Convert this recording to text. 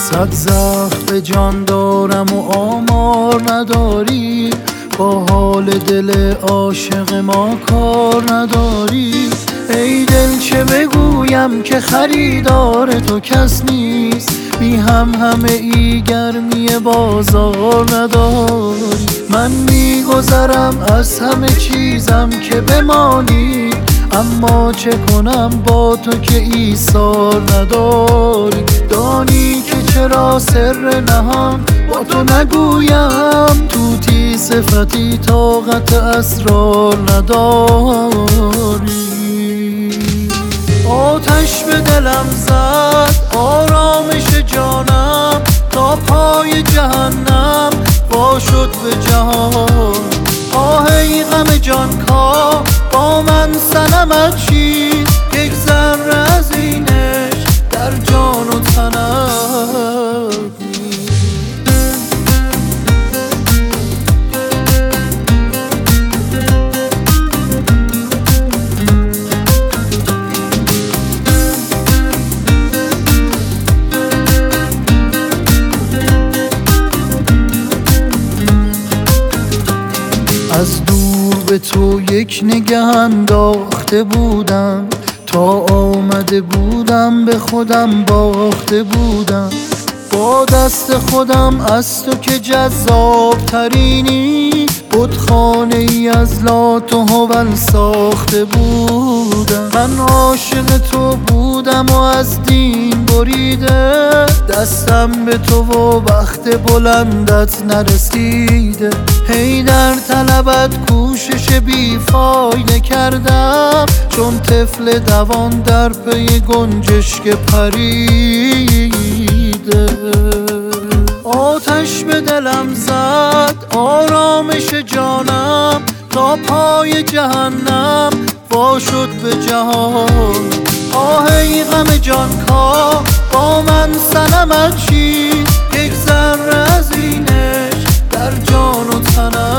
صد زخم به جان دارم و آمار نداری، با حال دل عاشق ما کار نداری. ای دل چه بگویم که خریدار تو کس نیست، بی همه ای گرمی بازار نداری. من میگذرم از همه چیزم که بمانی، اما چه کنم با تو که ایثار نداری. دانی که چرا سر نهان با تو نگویم، توتی صفتی طاقت اسرار نداری. آتش به دلم زد آرامش جانم، تا پای جهنم وا شد به جهان. آه ای غم جان کا با من صنمت چیست، یک ذره از اینش در جان و تنم نیست. از دور به تو یک نگه انداخته بودم، تا آمده بودم به خودم باخته بودم. با دست خودم از تو که جذاب ترینی، بتخانه ای از لات و هبل ساخته بودم. من عاشق تو بودم و از دین بریده، دستم به تو و بخت بلندت نرسیده. هی در طلبت کوشش بیفایده کردم، چون طفل دوان در پی گنجشک پریده. آتش به دلم زد آرامش جانم، تا پای جهنم وا شد به جهان. آه ای غم جان کا با من صنمت چیست، یک ذره از اینش در جان و تنم